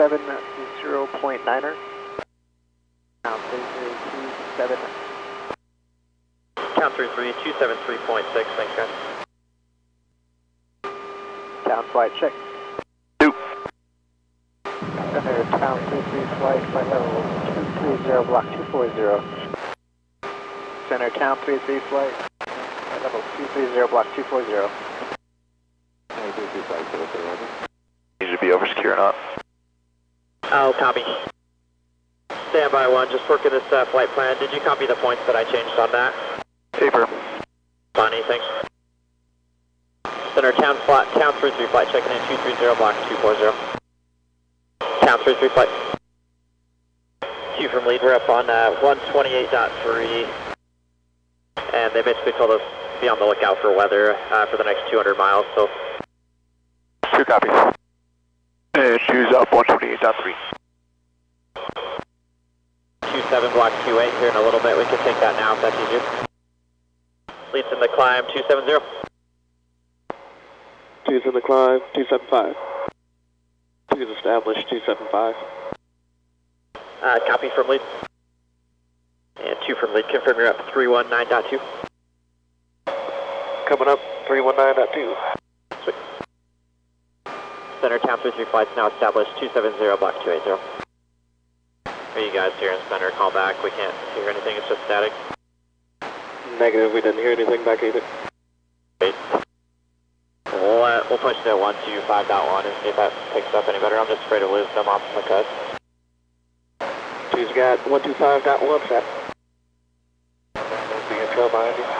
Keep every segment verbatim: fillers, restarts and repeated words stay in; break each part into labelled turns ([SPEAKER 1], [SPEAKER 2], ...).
[SPEAKER 1] seven zero point niner. Count three three two seven.
[SPEAKER 2] Count three three two seven three point six, thanks guys.
[SPEAKER 1] Count flight check.
[SPEAKER 3] Two.
[SPEAKER 1] Center, count three three flight, flight level two three zero, block two four zero. Center, count three three flight, flight level two three zero, block two four zero.
[SPEAKER 3] Need to be over secure or not?
[SPEAKER 2] Oh, copy. Standby one, just working this uh, flight plan. Did you copy the points that I changed on that?
[SPEAKER 3] Paper.
[SPEAKER 2] Bonnie, thanks. Center, town flight, town three three flight, checking in two three zero, block two four zero. Town three three flight. Q from lead, we're up on uh, one twenty-eight point three. And they basically told us be on the lookout for weather uh, for the next two hundred miles, so.
[SPEAKER 3] Two copies. And choose up one twenty-eight point three.
[SPEAKER 2] two seven, block two eight, here in a little bit. We can take that now if that's easier. Leads in the climb, two seven zero.
[SPEAKER 4] Two's in the climb, two seven five. Two's established, two seven five.
[SPEAKER 2] Uh, copy from lead. And two from lead, confirm you're up three one nine point two.
[SPEAKER 4] Coming up, three one nine point two.
[SPEAKER 2] Sweet. Center, town three three flights now established, two seven zero, block two eight zero. Are you guys here in center? Call back. We can't hear anything, it's just static.
[SPEAKER 4] Negative, we didn't hear anything back either.
[SPEAKER 2] Wait. We'll, uh, we'll push to one two five point one and see if that picks up any better. I'm just afraid of losing them off the cut.
[SPEAKER 4] Two's got one two five point one set. The intro behind you.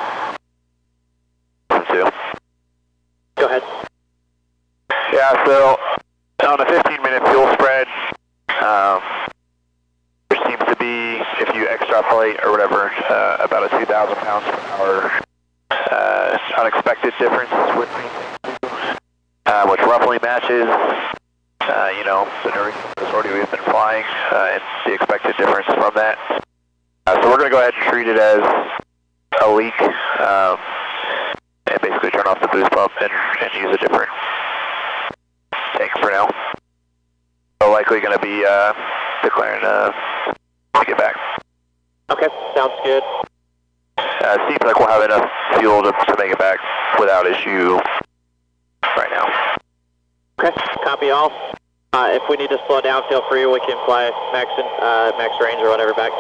[SPEAKER 3] Two.
[SPEAKER 2] Go ahead.
[SPEAKER 3] Yeah, so on a fifteen minute fuel spread, um, there seems to be, if you extrapolate or whatever, uh, about a two thousand pounds per hour uh, unexpected difference with uh, which roughly matches, uh, you know, the duration of the sortie we've been flying uh, and the expected difference from that. Uh, so we're going to go ahead and treat it as a leak um, and basically turn off the boost pump and, and use a different tank for now. So likely going to be uh, declaring uh, to get back.
[SPEAKER 2] Okay, sounds good.
[SPEAKER 3] Uh, seems like we'll have enough fuel to, to make it back without issue right now.
[SPEAKER 2] Okay, copy all. Uh, if we need to slow down, feel free. We can fly max, in, uh, max range or whatever back.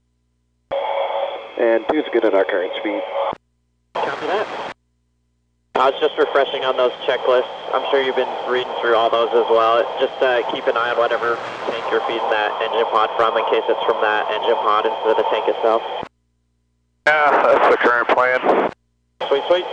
[SPEAKER 4] And two's good at our current speed.
[SPEAKER 2] Copy that. I was just refreshing on those checklists. I'm sure you've been reading through all those as well. Just uh, keep an eye on whatever tank you're feeding that engine pod from in case it's from that engine pod instead of the tank itself.
[SPEAKER 3] Yeah, that's the current plan.
[SPEAKER 2] Sweet, sweet.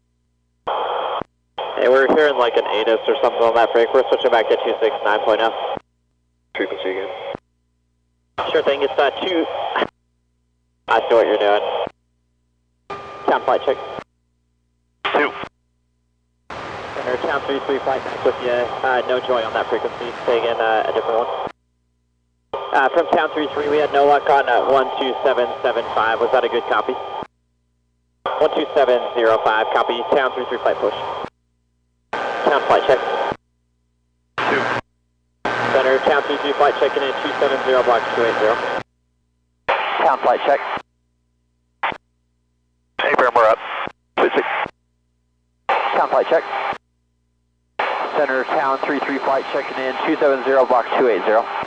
[SPEAKER 2] Hey, we're hearing like an ATIS or something on that break. We're switching back to two six nine point oh.
[SPEAKER 4] Frequency again.
[SPEAKER 2] Sure thing, it's uh, two... I see what you're doing. Town flight check.
[SPEAKER 3] Two.
[SPEAKER 2] Center, town three three flight back with you. Uh, no joy on that frequency. Take in uh, a different one. Uh, from town three three, we had no luck on uh, one two seven seven five. Was that a good copy? one two seven zero five, copy. Town three three flight push. Town flight check.
[SPEAKER 3] Two.
[SPEAKER 2] Center, town three three flight checking in two seven zero, block two eight zero. Town flight check.
[SPEAKER 3] Hey, Bram, we're up. Six.
[SPEAKER 2] Town flight check. Center, town three three flight checking in two seven zero, block two eight zero.